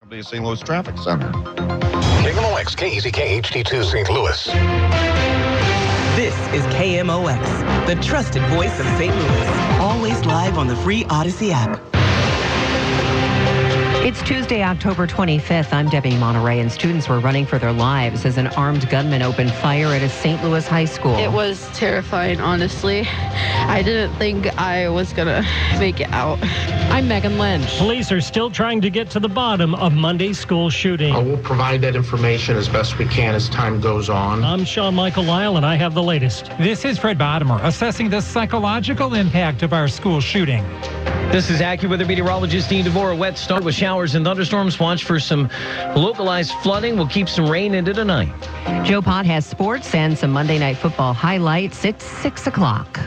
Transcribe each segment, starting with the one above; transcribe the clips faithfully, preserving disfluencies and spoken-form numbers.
The Saint Louis Traffic Center. K M O X, K E Z K H D two Saint Louis. This is K M O X, the trusted voice of Saint Louis. Always live on the free Odyssey app. It's Tuesday, October twenty-fifth. I'm Debbie Monterey, and students were running for their lives as an armed gunman opened fire at a Saint Louis high school. It was terrifying, honestly. I didn't think I was going to make it out. I'm Megan Lynch. Police are still trying to get to the bottom of Monday's school shooting. Uh, we'll provide that information as best we can as time goes on. I'm Sean Michael Lyle, and I have the latest. This is Fred Bodimer assessing the psychological impact of our school shooting. This is AccuWeather meteorologist Dean DeVore. A wet start with showers and thunderstorms. Watch for some localized flooding. We'll keep some rain into tonight. Joe Pott has sports and some Monday Night Football highlights. It's six o'clock.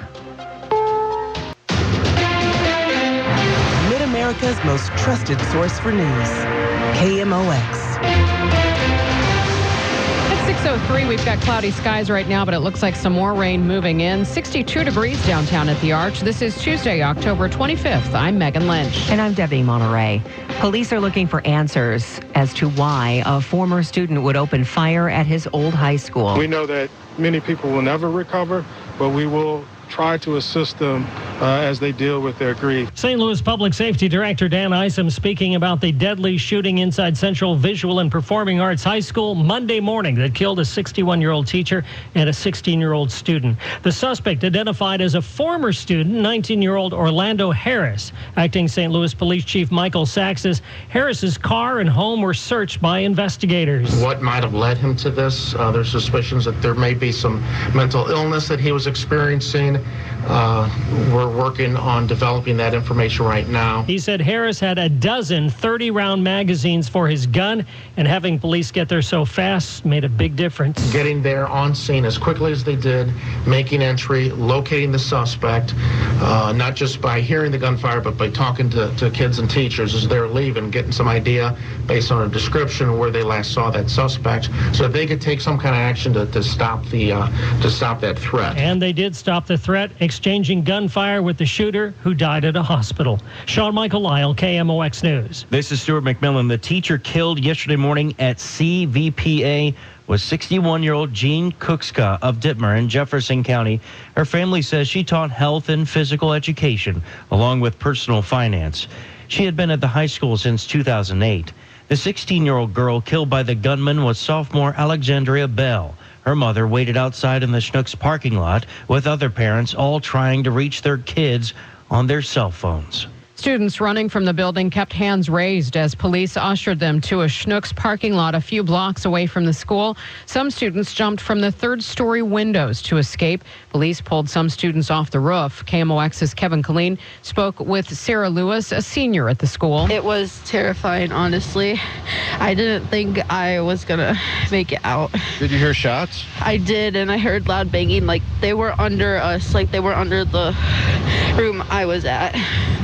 Mid-America's most trusted source for news. K M O X. six oh three, we've got cloudy skies right now, but it looks like some more rain moving in. sixty-two degrees downtown at the Arch. This is Tuesday, October twenty-fifth. I'm Megan Lynch. And I'm Debbie Monterey. Police are looking for answers as to why a former student would open fire at his old high school. We know that many people will never recover, but we will try to assist them uh, as they deal with their grief. Saint Louis Public Safety Director Dan Isom speaking about the deadly shooting inside Central Visual and Performing Arts High School Monday morning that killed a sixty-one-year-old teacher and a sixteen-year-old student. The suspect identified as a former student, nineteen-year-old Orlando Harris. Acting Saint Louis Police Chief Michael Sachs says Harris's car and home were searched by investigators. What might have led him to this? Uh, there's suspicions that there may be some mental illness that he was experiencing. Uh, we're working on developing that information right now. He said Harris had a dozen thirty-round magazines for his gun, and having police get there so fast made a big difference. Getting there on scene as quickly as they did, making entry, locating the suspect, uh, not just by hearing the gunfire, but by talking to, to kids and teachers as they're leaving, getting some idea based on a description of where they last saw that suspect, so they could take some kind of action to, to stop the uh, to stop that threat. And they did stop the threat, exchanging gunfire with the shooter who died at a hospital. Sean Michael Lyle, K M O X News. This is Stuart McMillan. The teacher killed yesterday morning at C V P A was sixty-one-year-old Jean Cookska of Dittmer in Jefferson County. Her family says she taught health and physical education along with personal finance. She had been at the high school since two thousand eight. The sixteen-year-old girl killed by the gunman was sophomore Alexandria Bell. Her mother waited outside in the Schnucks parking lot with other parents, all trying to reach their kids on their cell phones. Students running from the building kept hands raised as police ushered them to a Schnucks parking lot a few blocks away from the school. Some students jumped from the third-story windows to escape. Police pulled some students off the roof. K M O X's Kevin Killeen spoke with Sarah Lewis, a senior at the school. It was terrifying, honestly. I didn't think I was going to make it out. Did you hear shots? I did, and I heard loud banging. Like, they were under us, like they were under the room I was at.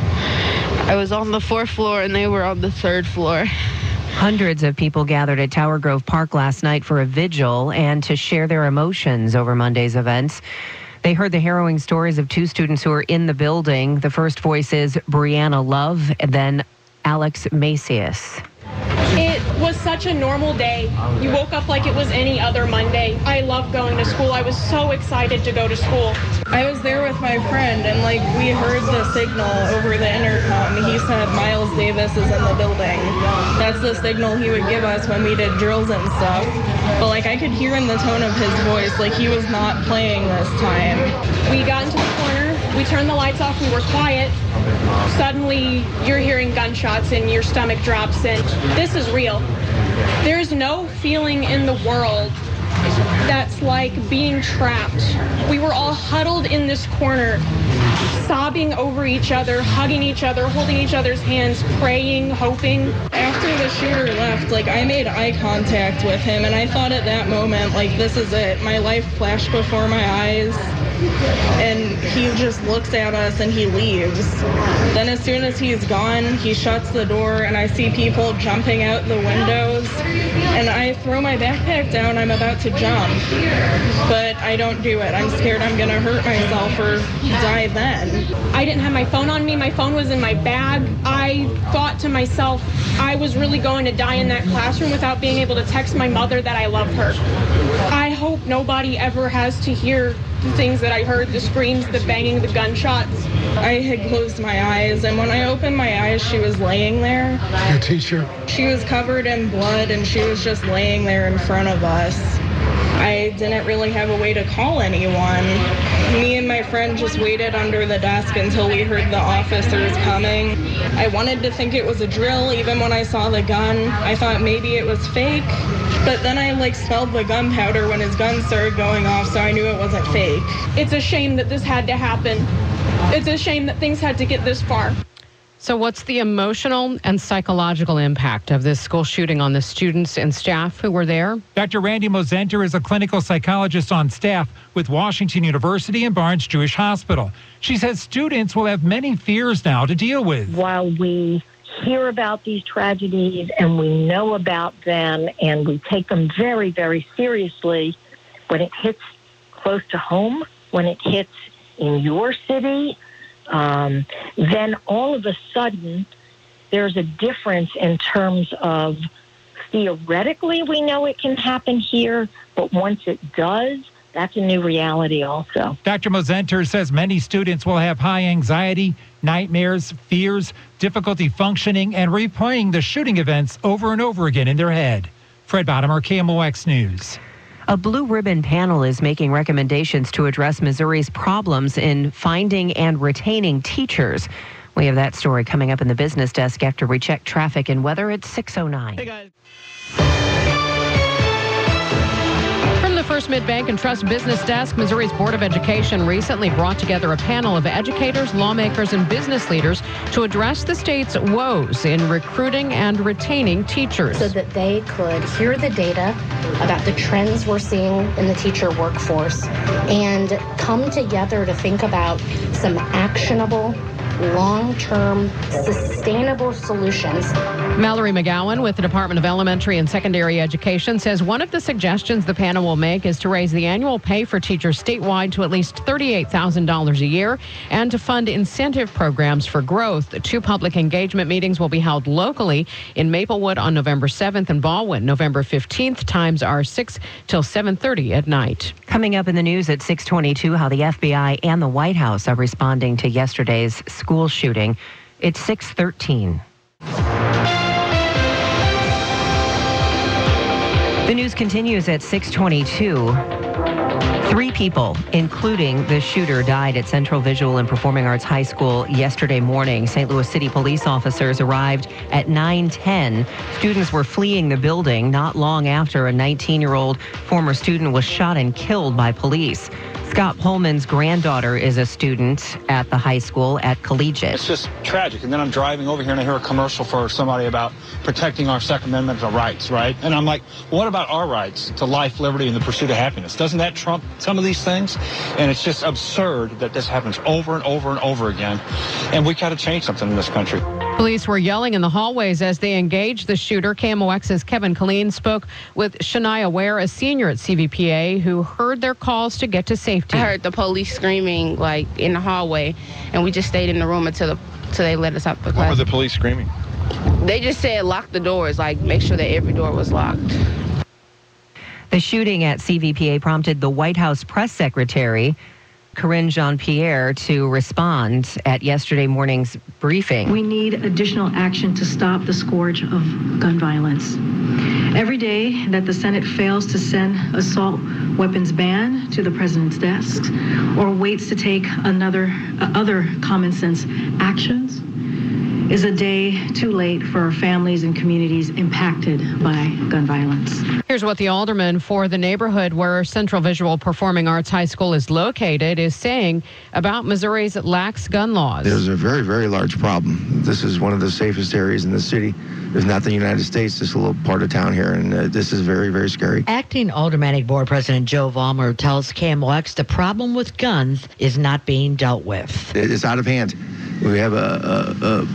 I was on the fourth floor, and they were on the third floor. Hundreds of people gathered at Tower Grove Park last night for a vigil and to share their emotions over Monday's events. They heard the harrowing stories of two students who were in the building. The first voice is Brianna Love, and then Alex Macias. It was such a normal day. You woke up like it was any other Monday. I love going to school. I was so excited to go to school. I was there with my friend, and like we heard the signal over the intercom. He said Miles Davis is in the building. That's the signal he would give us when we did drills and stuff. But like I could hear in the tone of his voice, like he was not playing this time. We got into the corner. We turned the lights off. We were quiet. Suddenly, you're hearing gunshots and your stomach drops, and this is real. There's no feeling in the world that's like being trapped. We were all huddled in this corner, sobbing over each other, hugging each other, holding each other's hands, praying, hoping. After the shooter left, like I made eye contact with him, and I thought at that moment, like, this is it. My life flashed before my eyes. And he just looks at us and he leaves. Then as soon as he's gone, he shuts the door and I see people jumping out the windows. And I throw my backpack down, I'm about to jump. But I don't do it. I'm scared I'm gonna hurt myself or die then. I didn't have my phone on me. My phone was in my bag. I thought to myself, I was really going to die in that classroom without being able to text my mother that I love her. I hope nobody ever has to hear the things that I heard, the screams, the banging, the gunshots. I had closed my eyes, and when I opened my eyes, she was laying there. Your teacher? She was covered in blood, and she was just laying there in front of us. I didn't really have a way to call anyone. Me and my friend just waited under the desk until we heard the officers coming. I wanted to think it was a drill, even when I saw the gun. I thought maybe it was fake, but then I like smelled the gunpowder when his gun started going off, so I knew it wasn't fake. It's a shame that this had to happen. It's a shame that things had to get this far. So what's the emotional and psychological impact of this school shooting on the students and staff who were there? Doctor Randy Mosenter is a clinical psychologist on staff with Washington University and Barnes Jewish Hospital. She says students will have many fears now to deal with. While we hear about these tragedies and we know about them and we take them very, very seriously, when it hits close to home, when it hits in your city, Um, then all of a sudden there's a difference in terms of theoretically we know it can happen here, but once it does, that's a new reality also. Doctor Mosenter says many students will have high anxiety, nightmares, fears, difficulty functioning, and replaying the shooting events over and over again in their head. Fred Bottomer, K M O X News. A blue ribbon panel is making recommendations to address Missouri's problems in finding and retaining teachers. We have that story coming up in the business desk after we check traffic and weather at six oh nine. Hey guys. From the First Mid-Bank and Trust Business Desk, Missouri's Board of Education recently brought together a panel of educators, lawmakers, and business leaders to address the state's woes in recruiting and retaining teachers. So that they could hear the data about the trends we're seeing in the teacher workforce and come together to think about some actionable, long-term, sustainable solutions. Mallory McGowan with the Department of Elementary and Secondary Education says one of the suggestions the panel will make is to raise the annual pay for teachers statewide to at least thirty-eight thousand dollars a year and to fund incentive programs for growth. Two public engagement meetings will be held locally in Maplewood on November seventh and Baldwin November fifteenth. Times are six till seven thirty at night. Coming up in the news at six twenty-two, how the F B I and the White House are responding to yesterday's school shooting. It's six thirteen. The news continues at six twenty-two. Three people, including the shooter, died at Central Visual and Performing Arts High School yesterday morning. Saint Louis City police officers arrived at nine ten. Students were fleeing the building not long after a nineteen-year-old former student was shot and killed by police. Scott Pullman's granddaughter is a student at the high school at Collegiate. It's just tragic. And then I'm driving over here and I hear a commercial for somebody about protecting our Second Amendment rights, right? And I'm like, what about our rights to life, liberty, and the pursuit of happiness? Doesn't that trump some of these things? And it's just absurd that this happens over and over and over again. And we got to change something in this country. Police were yelling in the hallways as they engaged the shooter. K M O X's Kevin Killeen spoke with Shania Ware, a senior at C V P A, who heard their calls to get to safety. I heard the police screaming like in the hallway, and we just stayed in the room until the, until they let us out the class. What were the police screaming? They just said lock the doors, like make sure that every door was locked. The shooting at C V P A prompted the White House press secretary, Karine Jean-Pierre, to respond at yesterday morning's briefing. We need additional action to stop the scourge of gun violence. Every day that the Senate fails to send assault weapons ban to the president's desk or waits to take another uh, other common sense actions is a day too late for families and communities impacted by gun violence. Here's what the alderman for the neighborhood where Central Visual Performing Arts High School is located is saying about Missouri's lax gun laws. There's a very, very large problem. This is one of the safest areas in the city, if not the United States. This is a little part of town here, and uh, this is very, very scary. Acting Aldermanic Board President Joe Vollmer tells K M O X the problem with guns is not being dealt with. It's out of hand. We have a, a, a,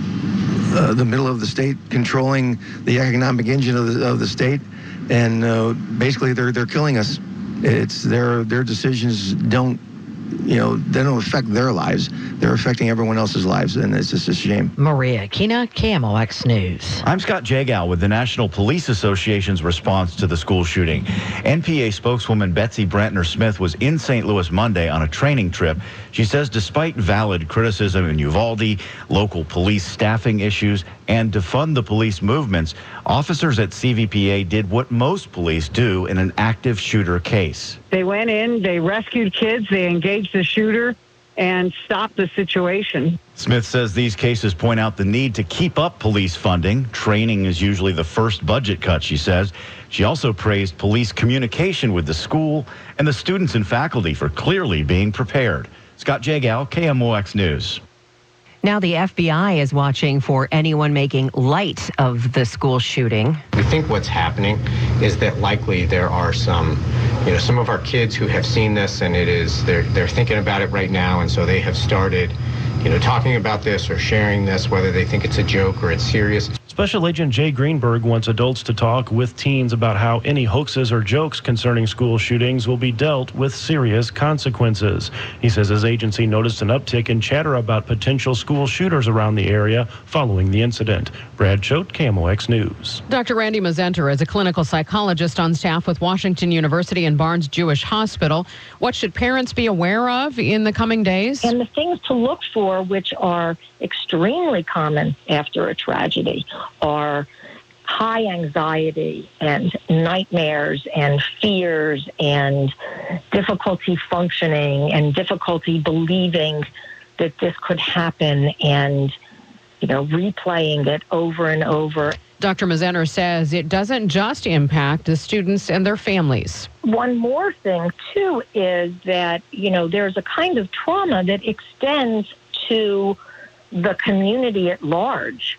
a the middle of the state controlling the economic engine of the, of the state, and uh, basically they're they're killing us. It's their their decisions don't, you know, they don't affect their lives. They're affecting everyone else's lives, and it's just a shame. Maria Kina, K M O X News. I'm Scott Jagow with the National Police Association's response to the school shooting. N P A spokeswoman Betsy Brantner Smith was in Saint Louis Monday on a training trip. She says despite valid criticism in Uvalde, local police staffing issues, and defund the police movements, officers at C V P A did what most police do in an active shooter case. They went in, they rescued kids, they engaged the shooter, and stopped the situation. Smith says these cases point out the need to keep up police funding. Training is usually the first budget cut, she says. She also praised police communication with the school and the students and faculty for clearly being prepared. Scott Jagow, K M O X News. Now the F B I is watching for anyone making light of the school shooting. We think what's happening is that likely there are some, you know, some of our kids who have seen this, and it is they're they're thinking about it right now, and so they have started, you know, talking about this or sharing this, whether they think it's a joke or it's serious. Special Agent Jay Greenberg wants adults to talk with teens about how any hoaxes or jokes concerning school shootings will be dealt with serious consequences. He says his agency noticed an uptick in chatter about potential school shooters around the area following the incident. Brad Choate, K M O X News. Doctor Randy Mazenter is a clinical psychologist on staff with Washington University and Barnes Jewish Hospital. What should parents be aware of in the coming days? And the things to look for, which are extremely common after a tragedy, are high anxiety and nightmares and fears and difficulty functioning and difficulty believing that this could happen, and, you know, replaying it over and over. Doctor Mazenter says it doesn't just impact the students and their families. One more thing, too, is that, you know, there's a kind of trauma that extends to the community at large.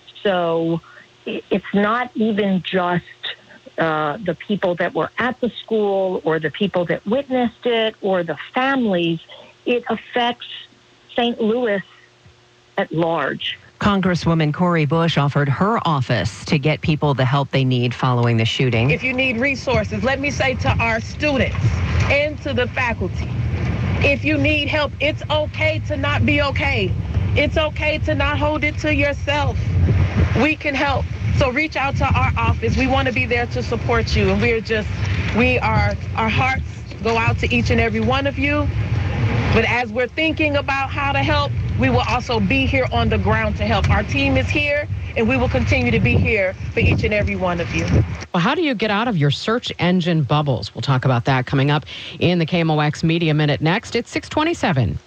So it's not even just uh, the people that were at the school or the people that witnessed it or the families. It affects Saint Louis at large. Congresswoman Cori Bush offered her office to get people the help they need following the shooting. If you need resources, let me say to our students and to the faculty, if you need help, it's okay to not be okay. It's okay to not hold it to yourself. We can help. So reach out to our office. We want to be there to support you. And we're just, we are, our hearts go out to each and every one of you. But as we're thinking about how to help, we will also be here on the ground to help. Our team is here, and we will continue to be here for each and every one of you. Well, how do you get out of your search engine bubbles? We'll talk about that coming up in the K M O X Media Minute next. It's six twenty-seven.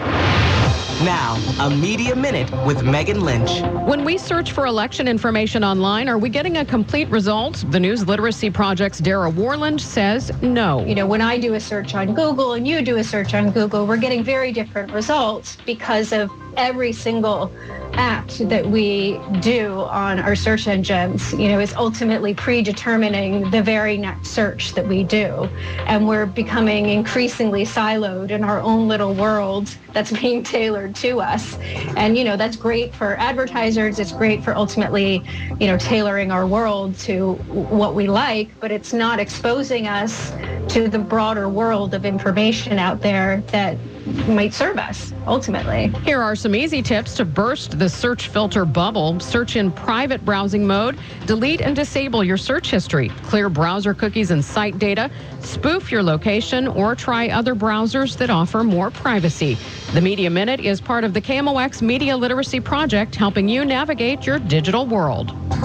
Now, a Media Minute with Megan Lynch. When we search for election information online, are we getting a complete result? The News Literacy Project's Dara Warland says no. You know, when I do a search on Google and you do a search on Google, we're getting very different results because of every single act that we do on our search engines, you know, is ultimately predetermining the very next search that we do. And we're becoming increasingly siloed in our own little world that's being tailored to us. And, you know, that's great for advertisers. It's great for ultimately, you know, tailoring our world to what we like, but it's not exposing us to the broader world of information out there that might serve us ultimately. Here are some easy tips to burst the search filter bubble. Search in private browsing mode. Delete and disable your search history. Clear browser cookies and site data. Spoof your location or try other browsers that offer more privacy. The Media Minute is part of the K M O X Media Literacy Project, helping you navigate your digital world.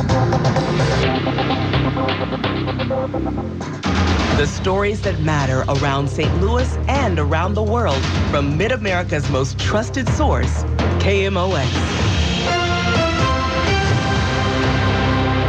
The stories that matter around Saint Louis and around the world from Mid-America's most trusted source, K M O X.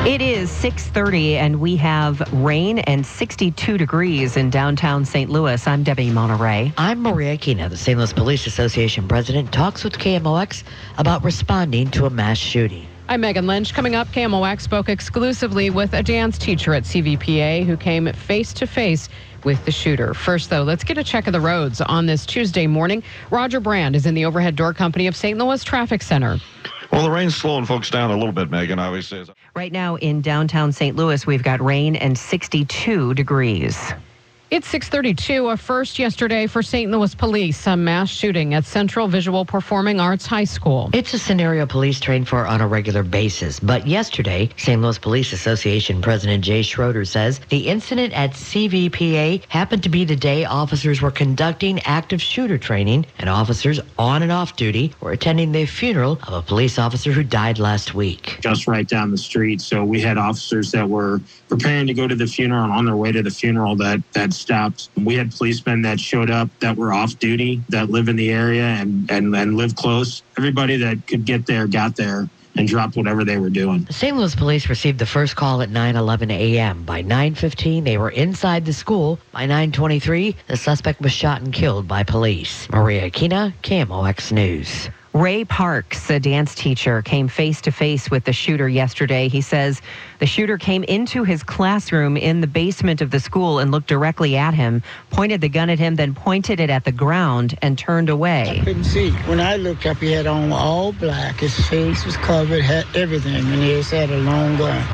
It is six thirty, and we have rain and sixty-two degrees in downtown Saint Louis. I'm Debbie Monterey. I'm Maria Aquina. The Saint Louis Police Association president talks with K M O X about responding to a mass shooting. I'm Megan Lynch. Coming up, K M O X spoke exclusively with a dance teacher at C V P A who came face-to-face with the shooter. First, though, let's get a check of the roads on this Tuesday morning. Roger Brand is in the Overhead Door Company of Saint Louis Traffic Center. Well, the rain's slowing folks down a little bit, Megan, obviously. Right now in downtown Saint Louis, we've got rain and sixty-two degrees. It's six thirty-two, a first yesterday for Saint Louis police, a mass shooting at Central Visual Performing Arts High School. It's a scenario police train for on a regular basis. But yesterday, Saint Louis Police Association President Jay Schroeder says the incident at C V P A happened to be the day officers were conducting active shooter training, and officers on and off duty were attending the funeral of a police officer who died last week. Just right down the street. So we had officers that were preparing to go to the funeral and on their way to the funeral that that stopped. We had policemen that showed up that were off duty, that live in the area and, and, and live close. Everybody that could get there got there and dropped whatever they were doing. The Saint Louis police received the first call at nine eleven a.m. By nine fifteen, they were inside the school. By nine twenty-three, the suspect was shot and killed by police. Maria Aquina, K M O X News. Ray Parks, a dance teacher, came face-to-face with the shooter yesterday. He says the shooter came into his classroom in the basement of the school and looked directly at him, pointed the gun at him, then pointed it at the ground and turned away. I couldn't see. When I looked up, he had on all black. His face was covered, had everything, and he just had a long gun.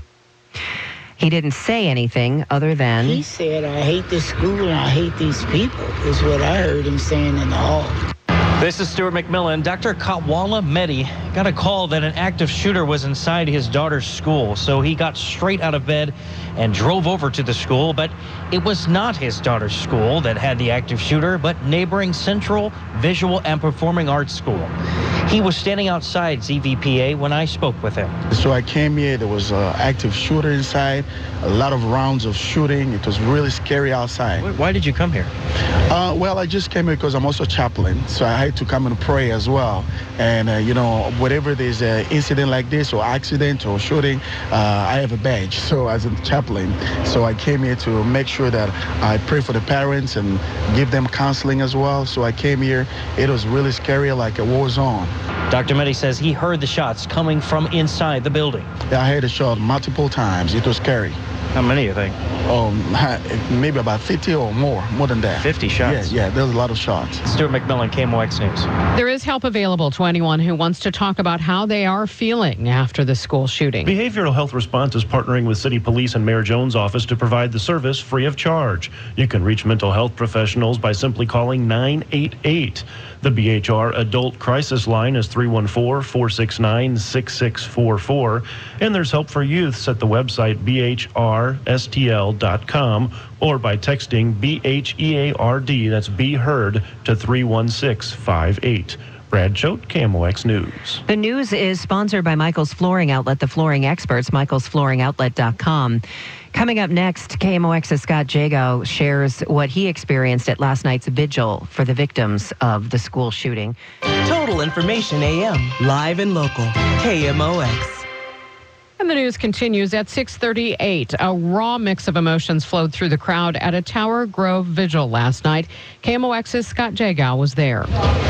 He didn't say anything other than... He said, I hate this school and I hate these people, is what I heard him saying in the hall. This is Stuart McMillan. Doctor Katwala Mehdi got a call that an active shooter was inside his daughter's school. So he got straight out of bed and drove over to the school. But it was not his daughter's school that had the active shooter, but neighboring Central Visual and Performing Arts School. He was standing outside C V P A when I spoke with him. So I came here. There was an active shooter inside, a lot of rounds of shooting. It was really scary outside. Why did you come here? Uh, well, I just came here because I'm also a chaplain. So I had to come and pray as well. And, uh, you know, whatever there's an incident like this or accident or shooting, uh, I have a badge. So as a chaplain, so I came here to make sure that I pray for the parents and give them counseling as well. So I came here. It was really scary, like a war zone. Doctor Mehdi says he heard the shots coming from inside the building. Yeah, I heard a shot multiple times. It was scary. How many, you think? Um, maybe about fifty or more, more than that. fifty shots? Yeah, yeah, there's a lot of shots. Stuart McMillan, K M O X News. There is help available to anyone who wants to talk about how they are feeling after the school shooting. Behavioral Health Response is partnering with City Police and Mayor Jones' office to provide the service free of charge. You can reach mental health professionals by simply calling nine eight eight. The B H R Adult Crisis Line is three one four, four six nine, six six four four. And there's help for youths at the website B H R S T L dot com or by texting B H E A R D, that's Be Heard, to three one six five eight. Brad Choate, K M O X News. The news is sponsored by Michael's Flooring Outlet, the flooring experts, michaels flooring outlet dot com. Coming up next, K M O X's Scott Jago shares what he experienced at last night's vigil for the victims of the school shooting. Total Information A M, live and local, K M O X. And the news continues at six thirty-eight. A raw mix of emotions flowed through the crowd at a Tower Grove vigil last night. K M O X's Scott Jago was there.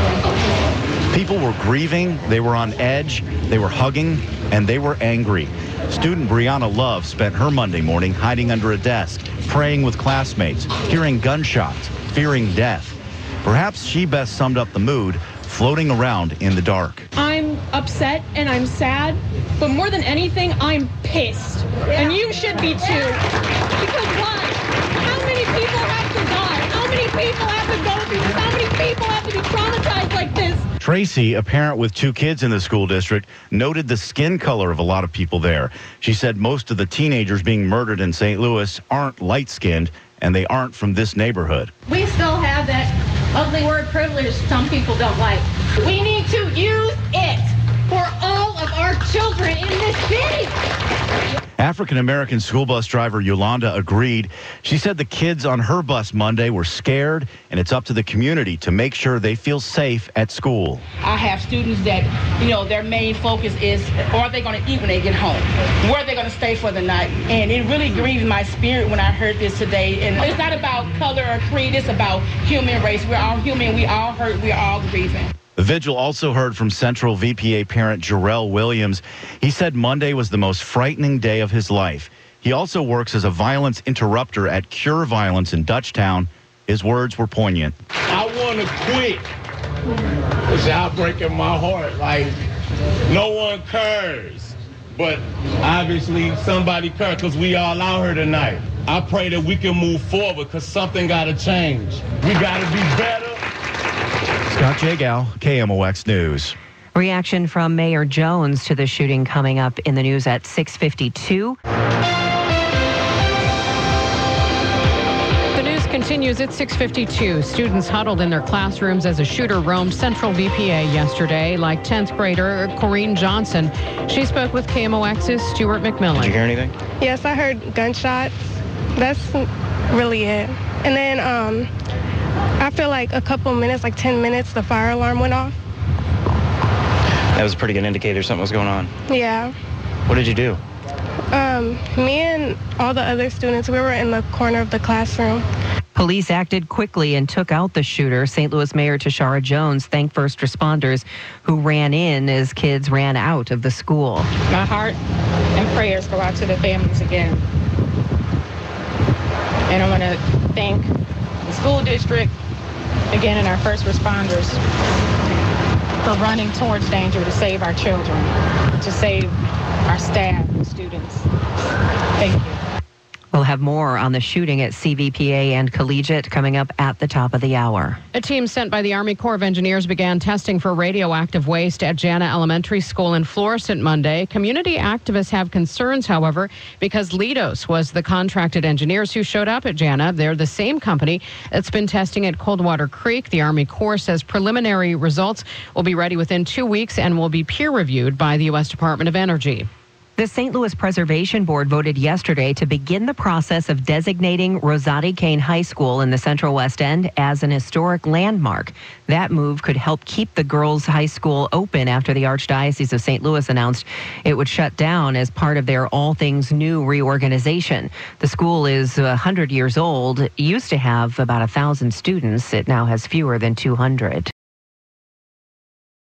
People were grieving, they were on edge, they were hugging, and they were angry. Student Brianna Love spent her Monday morning hiding under a desk, praying with classmates, hearing gunshots, fearing death. Perhaps she best summed up the mood, floating around in the dark. I'm upset and I'm sad, but more than anything, I'm pissed. And you should be too. Because why? How many people have to die? How many people have to go through this? How many people have to be traumatized like this? Tracy, a parent with two kids in the school district, noted the skin color of a lot of people there. She said most of the teenagers being murdered in Saint Louis aren't light-skinned, and they aren't from this neighborhood. We still have that ugly word privilege some people don't like. We need to use it for all of our children in this city. African-American school bus driver Yolanda agreed. She said the kids on her bus Monday were scared, and it's up to the community to make sure they feel safe at school. I have students that, you know, their main focus is, are they going to eat when they get home? Where are they going to stay for the night? And it really grieved my spirit when I heard this today. And it's not about color or creed, it's about human race. We're all human, we all hurt, we're all grieving. The vigil also heard from Central V P A parent Jarrell Williams. He said Monday was the most frightening day of his life. He also works as a violence interrupter at Cure Violence in Dutchtown. His words were poignant. I want to quit. It's outbreaking my heart. Like, no one cares. But obviously somebody cares because we all out here tonight. I pray that we can move forward because something got to change. We got to be better. Scott Jagow, K M O X News. Reaction from Mayor Jones to the shooting coming up in the news at six fifty-two. The news continues at six fifty-two. Students huddled in their classrooms as a shooter roamed Central V P A yesterday, like tenth grader Corrine Johnson. She spoke with K M O X's Stuart McMillan. Did you hear anything? Yes, I heard gunshots. That's really it. And then um, after like a couple minutes, like ten minutes, the fire alarm went off. That was a pretty good indicator something was going on. Yeah. What did you do? Um, me and all the other students, we were in the corner of the classroom. Police acted quickly and took out the shooter. Saint Louis Mayor Tashara Jones thanked first responders who ran in as kids ran out of the school. My heart and prayers go out to the families again. And I want to thank the school district, again, and our first responders for running towards danger to save our children, to save our staff and students. Thank you. We'll have more on the shooting at C V P A and Collegiate coming up at the top of the hour. A team sent by the Army Corps of Engineers began testing for radioactive waste at Jana Elementary School in Florissant Monday. Community activists have concerns, however, because Leidos was the contracted engineers who showed up at Jana. They're the same company that's been testing at Coldwater Creek. The Army Corps says preliminary results will be ready within two weeks and will be peer-reviewed by the U S Department of Energy. The Saint Louis Preservation Board voted yesterday to begin the process of designating Rosati Kane High School in the Central West End as an historic landmark. That move could help keep the girls' high school open after the Archdiocese of Saint Louis announced it would shut down as part of their All Things New reorganization. The school is one hundred years old. It used to have about one thousand students. It now has fewer than two hundred.